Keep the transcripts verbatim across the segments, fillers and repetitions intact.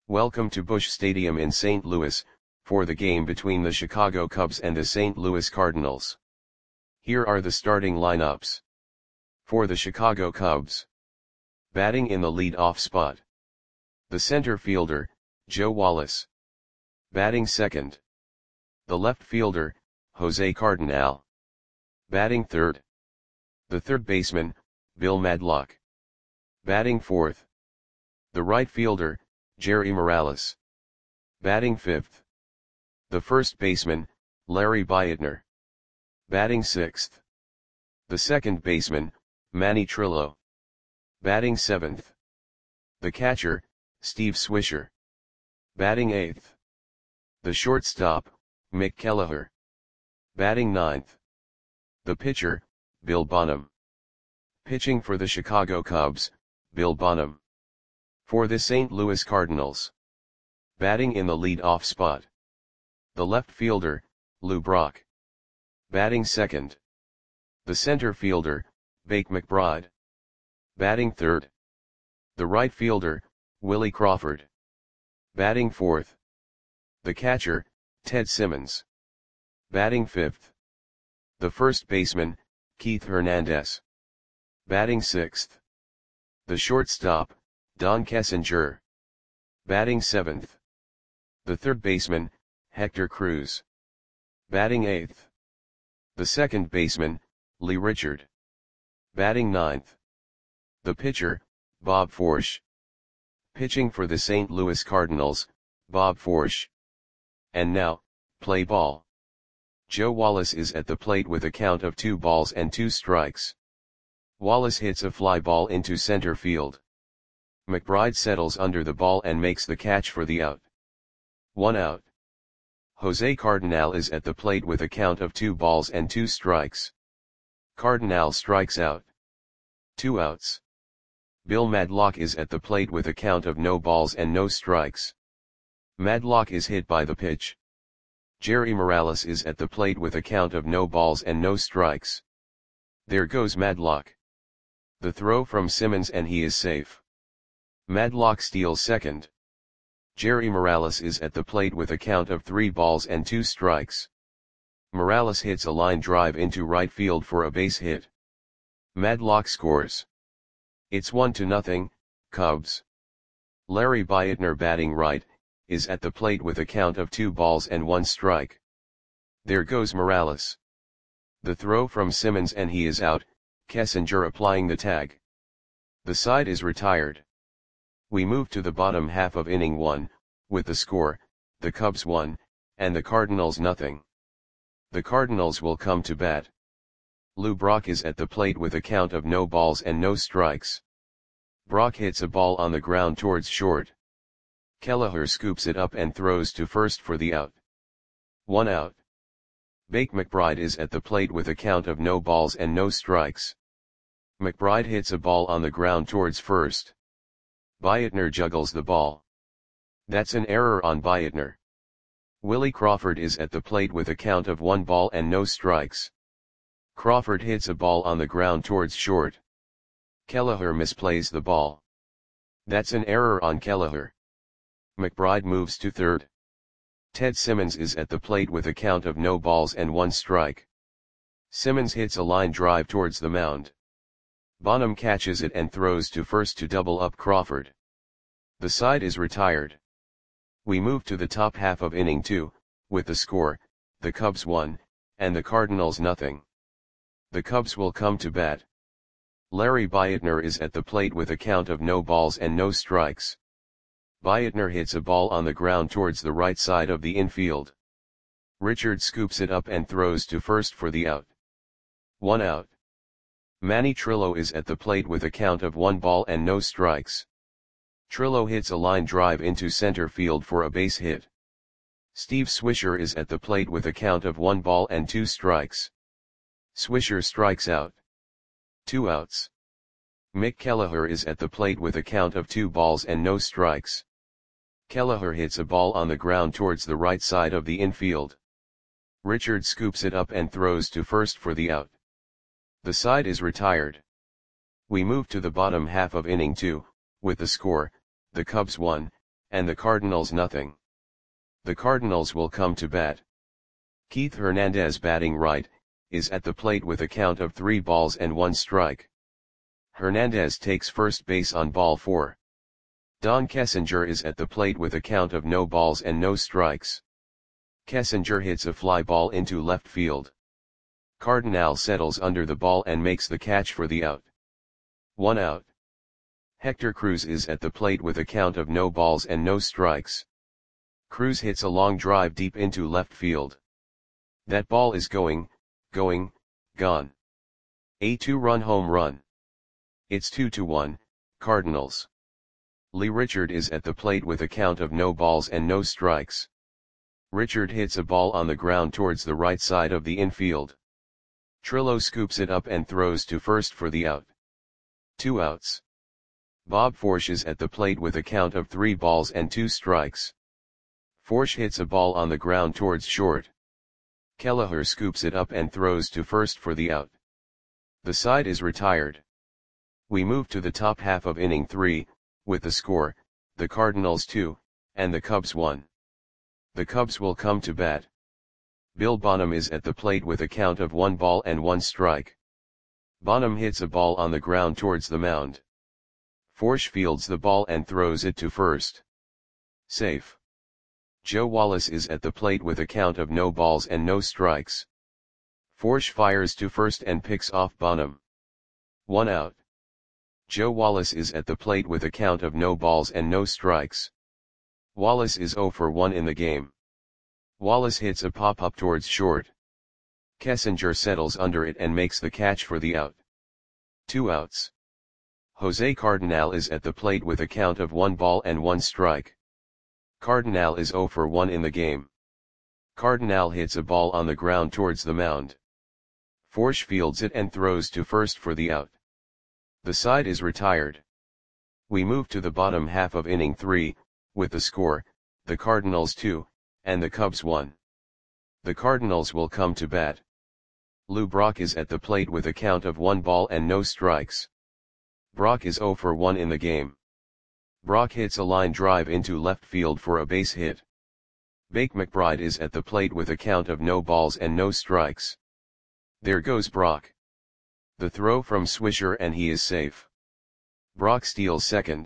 Welcome to Busch Stadium in Saint Louis, for the game between the Chicago Cubs and the Saint Louis Cardinals. Here are the starting lineups. For the Chicago Cubs. Batting in the lead-off spot. The center fielder, Joe Wallace. Batting second. The left fielder, Jose Cardinal. Batting third. The third baseman, Bill Madlock. Batting fourth. The right fielder, Jerry Morales. Batting fifth. The first baseman, Larry Beitner. Batting sixth. The second baseman, Manny Trillo. Batting seventh. The catcher, Steve Swisher. Batting eighth. The shortstop, Mick Kelleher. Batting ninth. The pitcher, Bill Bonham. Pitching for the Chicago Cubs, Bill Bonham. For the Saint Louis Cardinals. Batting in the lead-off spot. The left fielder, Lou Brock. Batting second. The center fielder, Bake McBride. Batting third. The right fielder, Willie Crawford. Batting fourth. The catcher, Ted Simmons. Batting fifth. The first baseman, Keith Hernandez. Batting sixth. The shortstop, Don Kessinger. Batting seventh. The third baseman, Hector Cruz. Batting eighth. The second baseman, Lee Richard. Batting ninth. The pitcher, Bob Forsch. Pitching for the Saint Louis Cardinals, Bob Forsch. And now, play ball. Joe Wallace is at the plate with a count of two balls and two strikes. Wallace hits a fly ball into center field. McBride settles under the ball and makes the catch for the out. One out. Jose Cardinal is at the plate with a count of two balls and two strikes. Cardinal strikes out. Two outs. Bill Madlock is at the plate with a count of no balls and no strikes. Madlock is hit by the pitch. Jerry Morales is at the plate with a count of no balls and no strikes. There goes Madlock. The throw from Simmons and he is safe. Madlock steals second. Jerry Morales is at the plate with a count of three balls and two strikes. Morales hits a line drive into right field for a base hit. Madlock scores. It's one to nothing, Cubs. Larry Beitner, batting right, is at the plate with a count of two balls and one strike. There goes Morales. The throw from Simmons and he is out, Kessinger applying the tag. The side is retired. We move to the bottom half of inning one, with the score, the Cubs one, and the Cardinals nothing. The Cardinals will come to bat. Lou Brock is at the plate with a count of no balls and no strikes. Brock hits a ball on the ground towards short. Kelleher scoops it up and throws to first for the out. One out. Bake McBride is at the plate with a count of no balls and no strikes. McBride hits a ball on the ground towards first. Beitner juggles the ball. That's an error on Beitner. Willie Crawford is at the plate with a count of one ball and no strikes. Crawford hits a ball on the ground towards short. Kelleher misplays the ball. That's an error on Kelleher. McBride moves to third. Ted Simmons is at the plate with a count of no balls and one strike. Simmons hits a line drive towards the mound. Bonham catches it and throws to first to double up Crawford. The side is retired. We move to the top half of inning two, with the score, the Cubs one, and the Cardinals nothing. The Cubs will come to bat. Larry Beitner is at the plate with a count of no balls and no strikes. Beitner hits a ball on the ground towards the right side of the infield. Richard scoops it up and throws to first for the out. One out. Manny Trillo is at the plate with a count of one ball and no strikes. Trillo hits a line drive into center field for a base hit. Steve Swisher is at the plate with a count of one ball and two strikes. Swisher strikes out. Two outs. Mick Kelleher is at the plate with a count of two balls and no strikes. Kelleher hits a ball on the ground towards the right side of the infield. Richard scoops it up and throws to first for the out. The side is retired. We move to the bottom half of inning two, with the score, the Cubs one, and the Cardinals nothing. The Cardinals will come to bat. Keith Hernandez, batting right, is at the plate with a count of three balls and one strike. Hernandez takes first base on ball four. Don Kessinger is at the plate with a count of no balls and no strikes. Kessinger hits a fly ball into left field. Cardinal settles under the ball and makes the catch for the out. One out. Hector Cruz is at the plate with a count of no balls and no strikes. Cruz hits a long drive deep into left field. That ball is going, going, gone. A two-run home run. It's two to one, Cardinals. Lee Richard is at the plate with a count of no balls and no strikes. Richard hits a ball on the ground towards the right side of the infield. Trillo scoops it up and throws to first for the out. Two outs. Bob Forsch is at the plate with a count of three balls and two strikes. Forsch hits a ball on the ground towards short. Kelleher scoops it up and throws to first for the out. The side is retired. We move to the top half of inning three, with the score, the Cardinals two, and the Cubs one. The Cubs will come to bat. Bill Bonham is at the plate with a count of one ball and one strike. Bonham hits a ball on the ground towards the mound. Forsch fields the ball and throws it to first. Safe. Joe Wallace is at the plate with a count of no balls and no strikes. Forsch fires to first and picks off Bonham. One out. Joe Wallace is at the plate with a count of no balls and no strikes. Wallace is oh for one in the game. Wallace hits a pop-up towards short. Kessinger settles under it and makes the catch for the out. Two outs. Jose Cardinal is at the plate with a count of one ball and one strike. Cardinal is oh for one in the game. Cardinal hits a ball on the ground towards the mound. Forsch fields it and throws to first for the out. The side is retired. We move to the bottom half of inning three, with the score, the Cardinals two, and the Cubs one. The Cardinals will come to bat. Lou Brock is at the plate with a count of one ball and no strikes. Brock is oh for one in the game. Brock hits a line drive into left field for a base hit. Bake McBride is at the plate with a count of no balls and no strikes. There goes Brock. The throw from Swisher and he is safe. Brock steals second.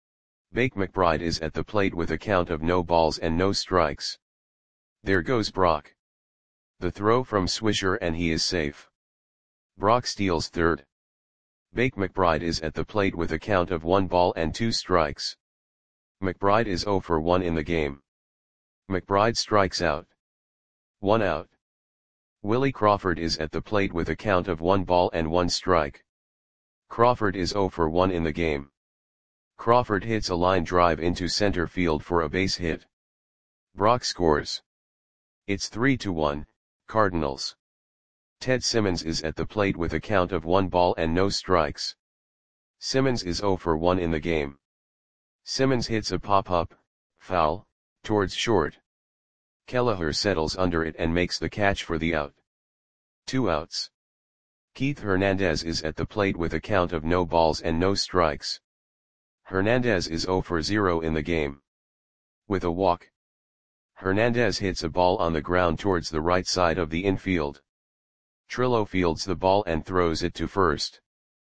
Bake McBride is at the plate with a count of no balls and no strikes. There goes Brock. The throw from Swisher and he is safe. Brock steals third. Bake McBride is at the plate with a count of one ball and two strikes. McBride is oh for one in the game. McBride strikes out. One out. Willie Crawford is at the plate with a count of one ball and one strike. Crawford is oh for one in the game. Crawford hits a line drive into center field for a base hit. Brock scores. It's three to one, Cardinals. Ted Simmons is at the plate with a count of one ball and no strikes. Simmons is oh for one in the game. Simmons hits a pop-up, foul, towards short. Kelleher settles under it and makes the catch for the out. Two outs. Keith Hernandez is at the plate with a count of no balls and no strikes. Hernandez is oh for zero in the game. With a walk. Hernandez hits a ball on the ground towards the right side of the infield. Trillo fields the ball and throws it to first.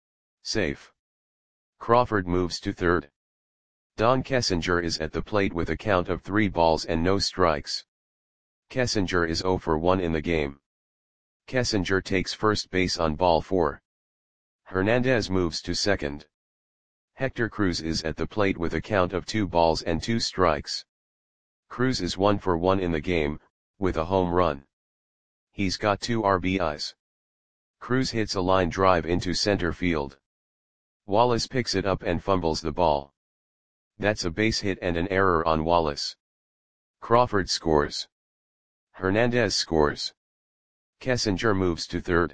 Safe. Crawford moves to third. Don Kessinger is at the plate with a count of three balls and no strikes. Kessinger is oh for one in the game. Kessinger takes first base on ball four. Hernandez moves to second. Hector Cruz is at the plate with a count of two balls and two strikes. Cruz is one for one in the game, with a home run. He's got two R B Is. Cruz hits a line drive into center field. Wallace picks it up and fumbles the ball. That's a base hit and an error on Wallace. Crawford scores. Hernandez scores. Kessinger moves to third.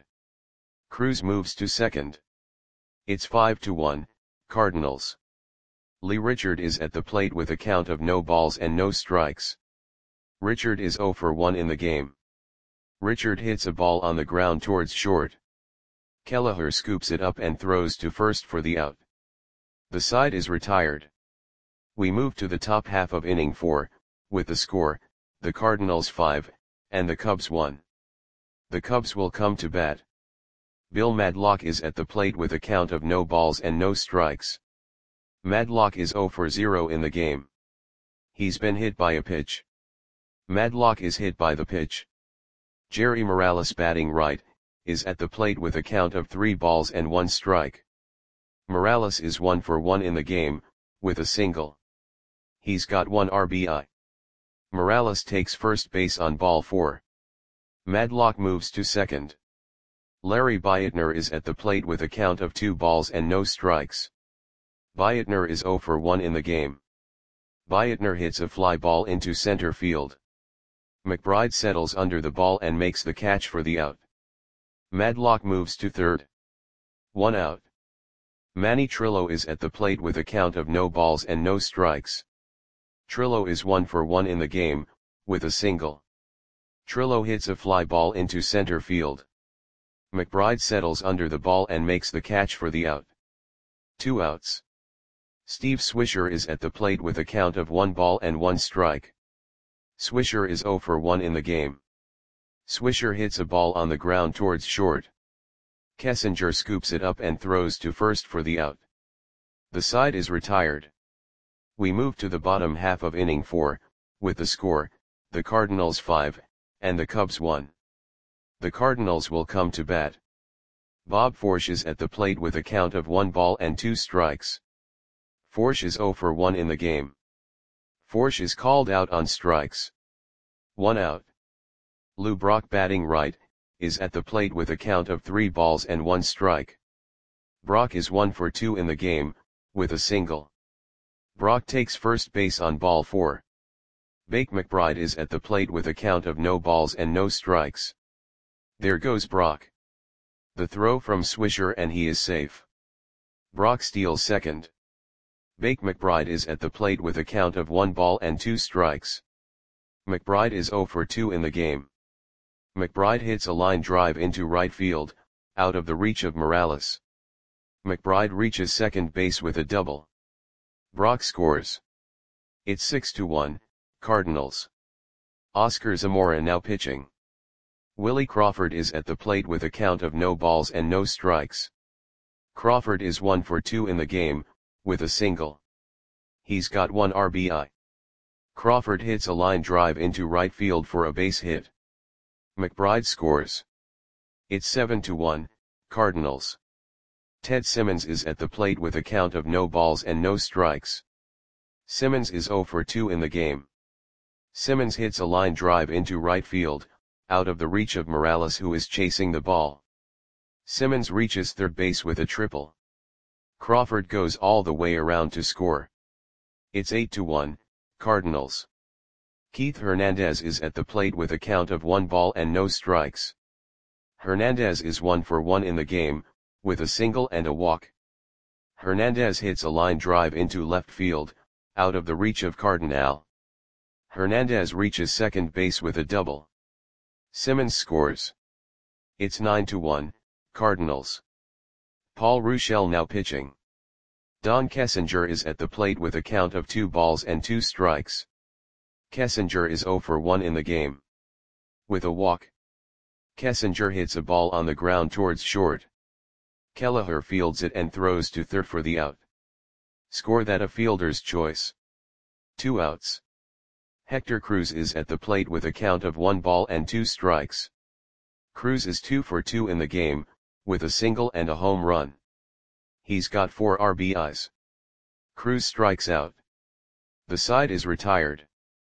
Cruz moves to second. It's five to one, Cardinals. Lee Richard is at the plate with a count of no balls and no strikes. Richard is oh for one in the game. Richard hits a ball on the ground towards short. Kelleher scoops it up and throws to first for the out. The side is retired. We move to the top half of inning four, with the score, the Cardinals five, and the Cubs one. The Cubs will come to bat. Bill Madlock is at the plate with a count of no balls and no strikes. Madlock is zero for zero in the game. He's been hit by a pitch. Madlock is hit by the pitch. Jerry Morales, batting right, is at the plate with a count of three balls and one strike. Morales is one for one in the game, with a single. He's got one R B I. Morales takes first base on ball four. Madlock moves to second. Larry Bietner is at the plate with a count of two balls and no strikes. Bietner is zero for one in the game. Bietner hits a fly ball into center field. McBride settles under the ball and makes the catch for the out. Madlock moves to third. One out. Manny Trillo is at the plate with a count of no balls and no strikes. Trillo is one for one in the game, with a single. Trillo hits a fly ball into center field. McBride settles under the ball and makes the catch for the out. Two outs. Steve Swisher is at the plate with a count of one ball and one strike. Swisher is zero for one in the game. Swisher hits a ball on the ground towards short. Kessinger scoops it up and throws to first for the out. The side is retired. We move to the bottom half of inning four, with the score, the Cardinals five, and the Cubs one. The Cardinals will come to bat. Bob Forsch is at the plate with a count of one ball and two strikes. Forsch is zero for one in the game. Forsch is called out on strikes. One out. Lou Brock, batting right, is at the plate with a count of three balls and one strike. Brock is one for two in the game, with a single. Brock takes first base on ball four. Bake McBride is at the plate with a count of no balls and no strikes. There goes Brock. The throw from Swisher and he is safe. Brock steals second. Bake McBride is at the plate with a count of one ball and two strikes. McBride is zero for two in the game. McBride hits a line drive into right field, out of the reach of Morales. McBride reaches second base with a double. Brock scores. It's six to one, Cardinals. Oscar Zamora now pitching. Willie Crawford is at the plate with a count of no balls and no strikes. Crawford is one for two in the game, with a single. He's got one R B I. Crawford hits a line drive into right field for a base hit. McBride scores. It's seven to one, Cardinals. Ted Simmons is at the plate with a count of no balls and no strikes. Simmons is zero for two in the game. Simmons hits a line drive into right field, out of the reach of Morales, who is chasing the ball. Simmons reaches third base with a triple. Crawford goes all the way around to score. It's eight to one, Cardinals. Keith Hernandez is at the plate with a count of one ball and no strikes. Hernandez is one for one in the game, with a single and a walk. Hernandez hits a line drive into left field, out of the reach of Cardinal. Hernandez reaches second base with a double. Simmons scores. It's nine to one, Cardinals. Paul Ruschel now pitching. Don Kessinger is at the plate with a count of two balls and two strikes. Kessinger is zero for one in the game. With a walk. Kessinger hits a ball on the ground towards short. Kelleher fields it and throws to third for the out. Score that a fielder's choice. Two outs. Hector Cruz is at the plate with a count of one ball and two strikes. Cruz is two for two in the game, with a single and a home run. He's got four R B Is. Cruz strikes out. The side is retired.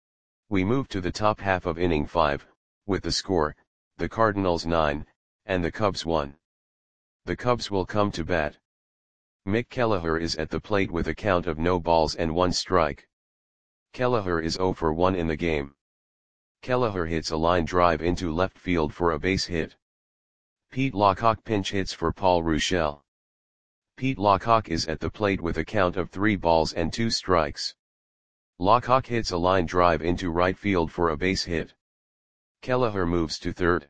We move to the top half of inning five, with the score, the Cardinals nine, and the Cubs one. The Cubs will come to bat. Mick Kelleher is at the plate with a count of no balls and one strike. Kelleher is zero for one in the game. Kelleher hits a line drive into left field for a base hit. Pete Lockhawk pinch hits for Paul Ruschel. Pete Lockhawk is at the plate with a count of three balls and two strikes. Lockhawk hits a line drive into right field for a base hit. Kelleher moves to third.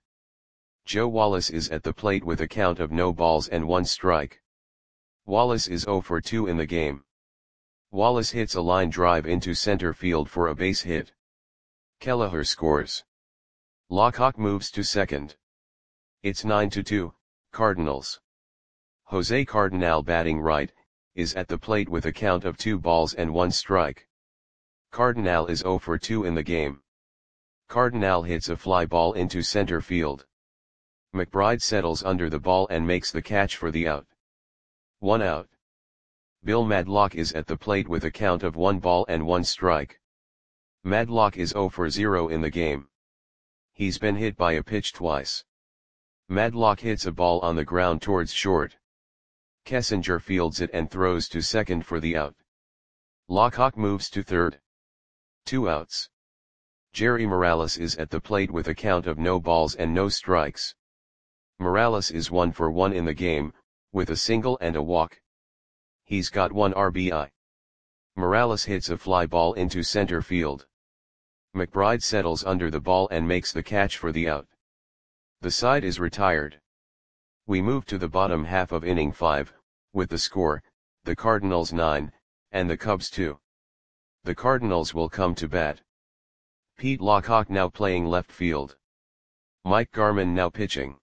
Joe Wallace is at the plate with a count of no balls and one strike. Wallace is zero for two in the game. Wallace hits a line drive into center field for a base hit. Kelleher scores. Lockhart moves to second. It's nine to two, Cardinals. Jose Cardinal, batting right, is at the plate with a count of two balls and one strike. Cardinal is zero for two in the game. Cardinal hits a fly ball into center field. McBride settles under the ball and makes the catch for the out. One out. Bill Madlock is at the plate with a count of one ball and one strike. Madlock is zero for zero in the game. He's been hit by a pitch twice. Madlock hits a ball on the ground towards short. Kessinger fields it and throws to second for the out. Lockhart moves to third. Two outs. Jerry Morales is at the plate with a count of no balls and no strikes. Morales is one for one in the game, with a single and a walk. He's got one R B I. Morales hits a fly ball into center field. McBride settles under the ball and makes the catch for the out. The side is retired. We move to the bottom half of inning five, with the score, the Cardinals nine, and the Cubs two. The Cardinals will come to bat. Pete Lockhart now playing left field. Mike Garman now pitching.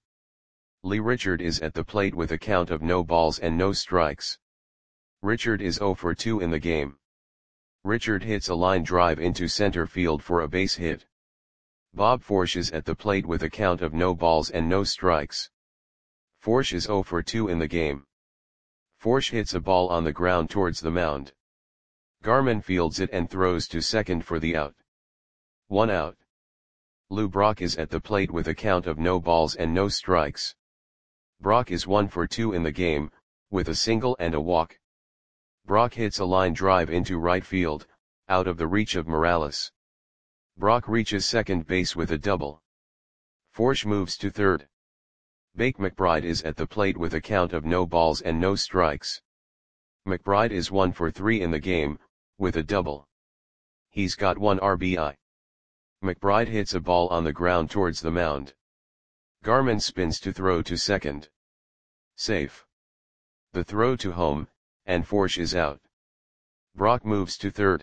Lee Richard is at the plate with a count of no balls and no strikes. Richard is zero for two in the game. Richard hits a line drive into center field for a base hit. Bob Forsch is at the plate with a count of no balls and no strikes. Forsch is zero for two in the game. Forsch hits a ball on the ground towards the mound. Garman fields it and throws to second for the out. One out. Lou Brock is at the plate with a count of no balls and no strikes. Brock is one for two in the game, with a single and a walk. Brock hits a line drive into right field, out of the reach of Morales. Brock reaches second base with a double. Forsch moves to third. Bake McBride is at the plate with a count of no balls and no strikes. McBride is one for three in the game, with a double. He's got one R B I. McBride hits a ball on the ground towards the mound. Garman spins to throw to second. Safe. The throw to home, and Forsch is out. Brock moves to third.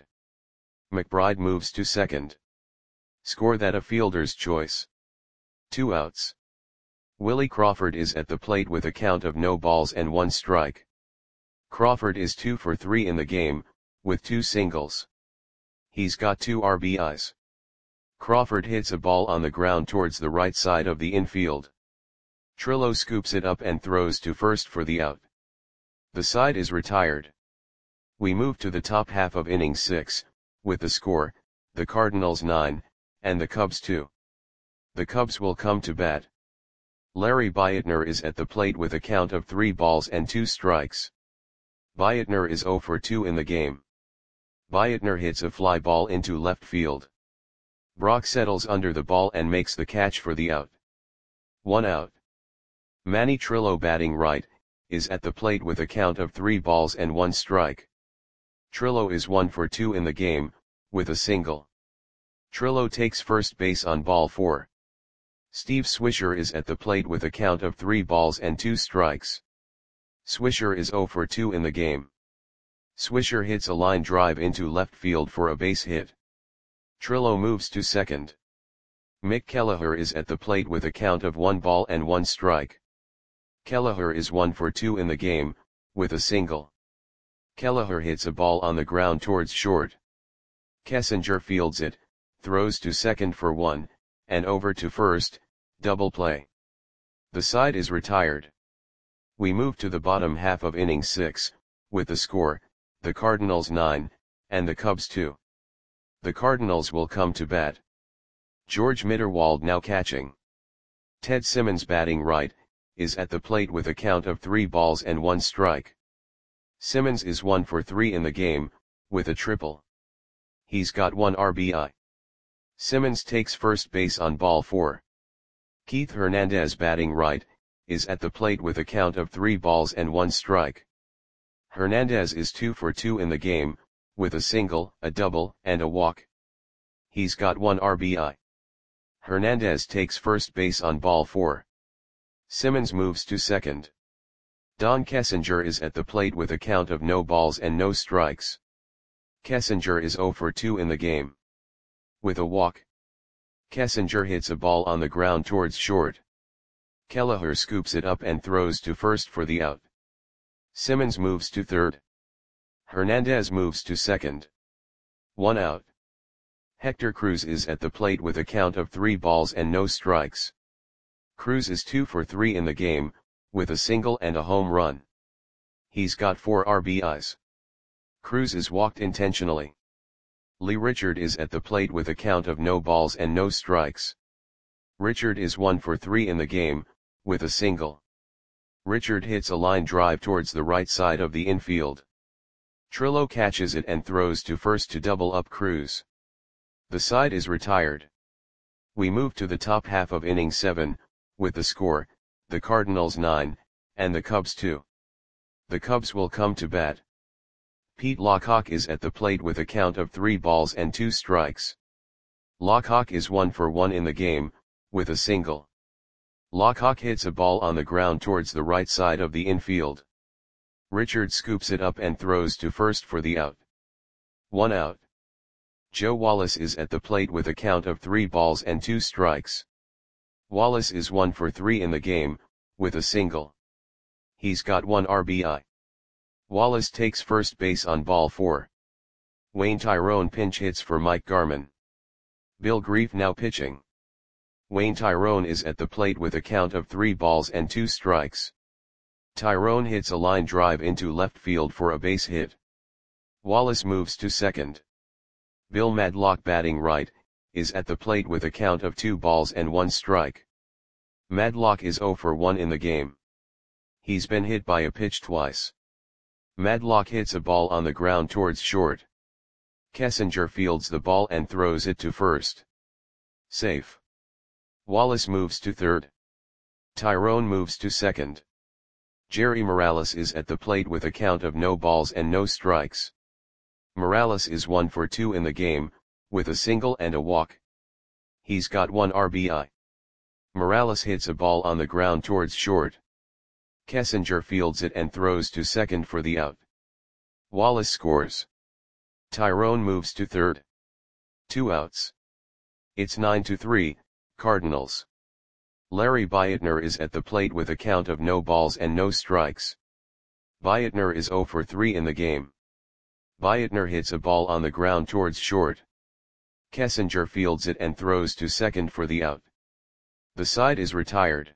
McBride moves to second. Score that a fielder's choice. Two outs. Willie Crawford is at the plate with a count of no balls and one strike. Crawford is two for three in the game, with two singles. He's got two R B Is. Crawford hits a ball on the ground towards the right side of the infield. Trillo scoops it up and throws to first for the out. The side is retired. We move to the top half of inning six, with the score, the Cardinals nine, and the Cubs two. The Cubs will come to bat. Larry Beitner is at the plate with a count of three balls and two strikes. Beitner is zero for two in the game. Beitner hits a fly ball into left field. Brock settles under the ball and makes the catch for the out. One out. Manny Trillo, batting right, is at the plate with a count of three balls and one strike. Trillo is one for two in the game, with a single. Trillo takes first base on ball four. Steve Swisher is at the plate with a count of three balls and two strikes. Swisher is zero for two in the game. Swisher hits a line drive into left field for a base hit. Trillo moves to second. Mick Kelleher is at the plate with a count of one ball and one strike. Kelleher is one for two in the game, with a single. Kelleher hits a ball on the ground towards short. Kessinger fields it, throws to second for one, and over to first, double play. The side is retired. We move to the bottom half of inning six, with the score, the Cardinals nine, and the Cubs two. The Cardinals will come to bat. George Mitterwald now catching. Ted Simmons, batting right, is at the plate with a count of three balls and one strike. Simmons is one for three in the game, with a triple. He's got one R B I. Simmons takes first base on ball four. Keith Hernandez, batting right, is at the plate with a count of three balls and one strike. Hernandez is two for two in the game, with a single, a double, and a walk. He's got one R B I. Hernandez takes first base on ball four. Simmons moves to second. Don Kessinger is at the plate with a count of no balls and no strikes. Kessinger is zero for two in the game. With a walk, Kessinger hits a ball on the ground towards short. Kelleher scoops it up and throws to first for the out. Simmons moves to third. Hernandez moves to second. One out. Hector Cruz is at the plate with a count of three balls and no strikes. Cruz is two for three in the game, with a single and a home run. He's got four R B Is. Cruz is walked intentionally. Lee Richard is at the plate with a count of no balls and no strikes. Richard is one for three in the game, with a single. Richard hits a line drive towards the right side of the infield. Trillo catches it and throws to first to double up Cruz. The side is retired. We move to the top half of inning seven, with the score, the Cardinals nine, and the Cubs two. The Cubs will come to bat. Pete Lockhawk is at the plate with a count of three balls and two strikes. Lockhawk is one for one in the game, with a single. Lockhawk hits a ball on the ground towards the right side of the infield. Richard scoops it up and throws to first for the out. One out. Joe Wallace is at the plate with a count of three balls and two strikes. Wallace is one for three in the game, with a single. He's got one R B I. Wallace takes first base on ball four. Wayne Tyrone pinch hits for Mike Garman. Bill Grief now pitching. Wayne Tyrone is at the plate with a count of three balls and two strikes. Tyrone hits a line drive into left field for a base hit. Wallace moves to second. Bill Madlock batting right, is at the plate with a count of two balls and one strike. Madlock is zero for one in the game. He's been hit by a pitch twice. Madlock hits a ball on the ground towards short. Kessinger fields the ball and throws it to first. Safe. Wallace moves to third. Tyrone moves to second. Jerry Morales is at the plate with a count of no balls and no strikes. Morales is one for two in the game, with a single and a walk. He's got one R B I. Morales hits a ball on the ground towards short. Kessinger fields it and throws to second for the out. Wallace scores. Tyrone moves to third. Two outs. It's nine to three, Cardinals. Larry Beitner is at the plate with a count of no balls and no strikes. Beitner is zero for three in the game. Beitner hits a ball on the ground towards short. Kessinger fields it and throws to second for the out. The side is retired.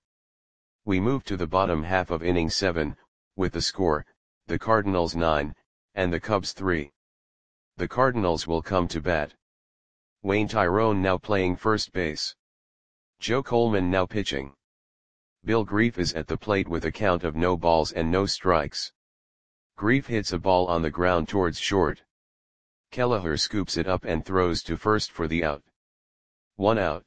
We move to the bottom half of inning seven, with the score, the Cardinals nine, and the Cubs three. The Cardinals will come to bat. Wayne Tyrone now playing first base. Joe Coleman now pitching. Bill Grief is at the plate with a count of no balls and no strikes. Grief hits a ball on the ground towards short. Kelleher scoops it up and throws to first for the out. One out.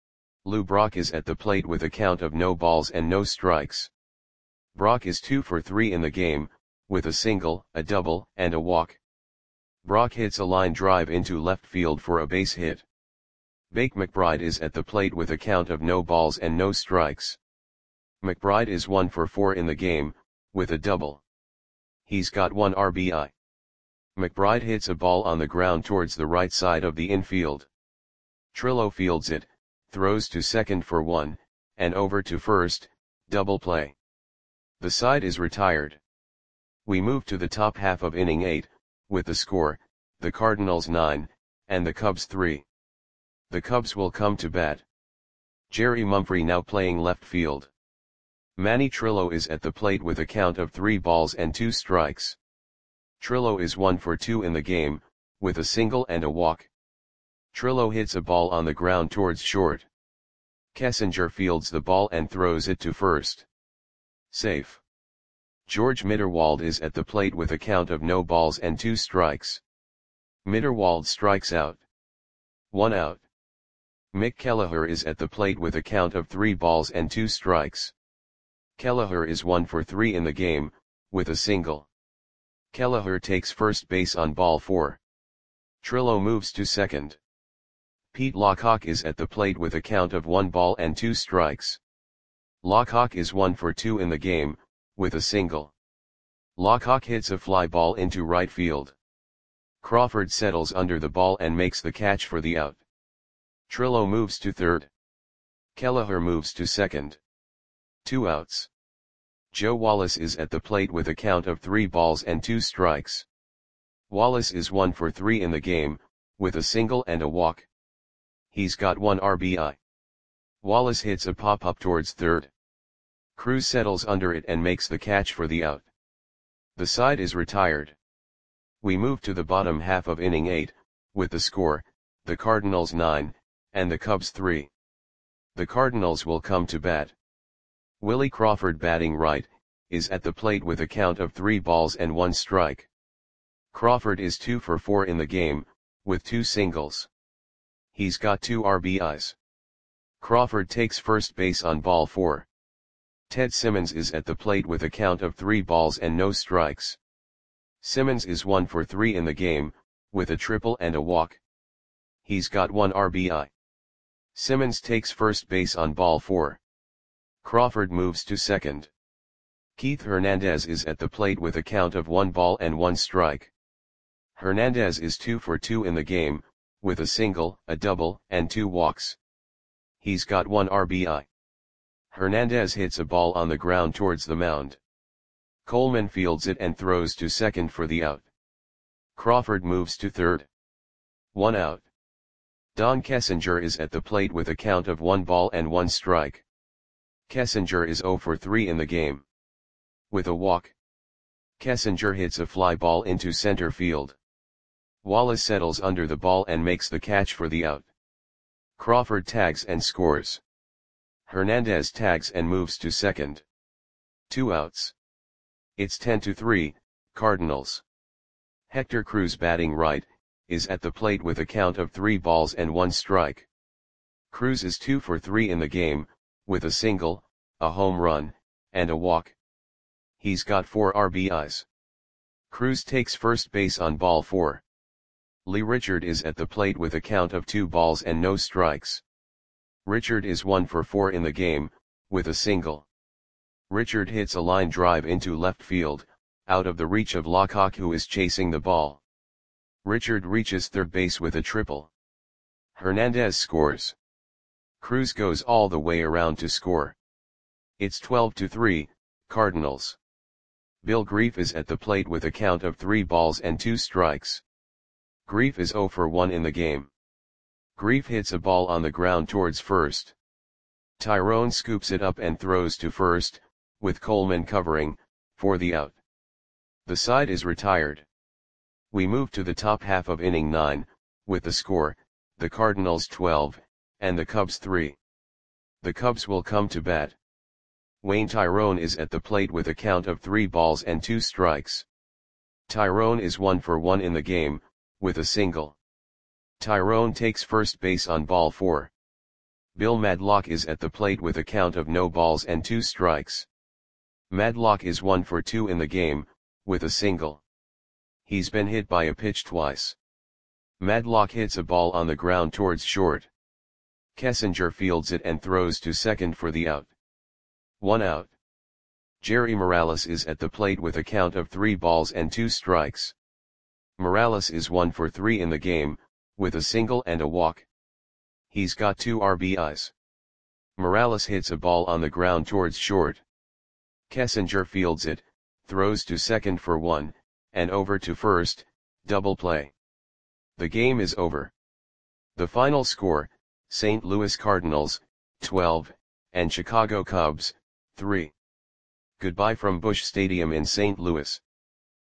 Lou Brock is at the plate with a count of no balls and no strikes. Brock is two for three in the game, with a single, a double, and a walk. Brock hits a line drive into left field for a base hit. Bake McBride is at the plate with a count of no balls and no strikes. McBride is one for four in the game, with a double. He's got one R B I. McBride hits a ball on the ground towards the right side of the infield. Trillo fields it, throws to second for one, and over to first, double play. The side is retired. We move to the top half of inning eight, with the score, the Cardinals nine, and the Cubs three. The Cubs will come to bat. Jerry Mumphrey now playing left field. Manny Trillo is at the plate with a count of three balls and two strikes. Trillo is one for two in the game, with a single and a walk. Trillo hits a ball on the ground towards short. Kessinger fields the ball and throws it to first. Safe. George Mitterwald is at the plate with a count of no balls and two strikes. Mitterwald strikes out. One out. Mick Kelleher is at the plate with a count of three balls and two strikes. Kelleher is one for three in the game, with a single. Kelleher takes first base on ball four. Trillo moves to second. Pete Lockhawk is at the plate with a count of one ball and two strikes. Lockhawk is one for two in the game, with a single. Lockhawk hits a fly ball into right field. Crawford settles under the ball and makes the catch for the out. Trillo moves to third. Kelleher moves to second. Two outs. Joe Wallace is at the plate with a count of three balls and two strikes. Wallace is one for three in the game, with a single and a walk. He's got one R B I. Wallace hits a pop-up towards third. Cruz settles under it and makes the catch for the out. The side is retired. We move to the bottom half of inning eight, with the score, the Cardinals nine, and the Cubs three. The Cardinals will come to bat. Willie Crawford, batting right, is at the plate with a count of three balls and one strike. Crawford is two for four in the game, with two singles. He's got two R B Is. Crawford takes first base on ball four. Ted Simmons is at the plate with a count of three balls and no strikes. Simmons is one for three in the game, with a triple and a walk. He's got one R B I. Simmons takes first base on ball four. Crawford moves to second. Keith Hernandez is at the plate with a count of one ball and one strike. Hernandez is two for two in the game, with a single, a double, and two walks. He's got one R B I. Hernandez hits a ball on the ground towards the mound. Coleman fields it and throws to second for the out. Crawford moves to third. One out. Don Kessinger is at the plate with a count of one ball and one strike. Kessinger is zero for three in the game. With a walk. Kessinger hits a fly ball into center field. Wallace settles under the ball and makes the catch for the out. Crawford tags and scores. Hernandez tags and moves to second. Two outs. It's ten to three, Cardinals. Hector Cruz, batting right, is at the plate with a count of three balls and one strike. Cruz is two for three in the game, with a single, a home run, and a walk. He's got four R B Is. Cruz takes first base on ball four. Lee Richard is at the plate with a count of two balls and no strikes. Richard is one for four in the game, with a single. Richard hits a line drive into left field, out of the reach of Lockhart, who is chasing the ball. Richard reaches third base with a triple. Hernandez scores. Cruz goes all the way around to score. It's twelve to three, Cardinals. Bill Grief is at the plate with a count of three balls and two strikes. Grief is zero for one in the game. Grief hits a ball on the ground towards first. Tyrone scoops it up and throws to first, with Coleman covering, for the out. The side is retired. We move to the top half of inning nine, with the score, the Cardinals twelve, and the Cubs three. The Cubs will come to bat. Wayne Tyrone is at the plate with a count of three balls and two strikes. Tyrone is one for one in the game, with a single. Tyrone takes first base on ball four. Bill Madlock is at the plate with a count of no balls and two strikes. Madlock is one for two in the game, with a single. He's been hit by a pitch twice. Madlock hits a ball on the ground towards short. Kessinger fields it and throws to second for the out. One out. Jerry Morales is at the plate with a count of three balls and two strikes. Morales is one for three in the game, with a single and a walk. He's got two R B Is. Morales hits a ball on the ground towards short. Kessinger fields it, throws to second for one, and over to first, double play. The game is over. The final score, Saint Louis Cardinals, twelve, and Chicago Cubs, three. Goodbye from Busch Stadium in Saint Louis.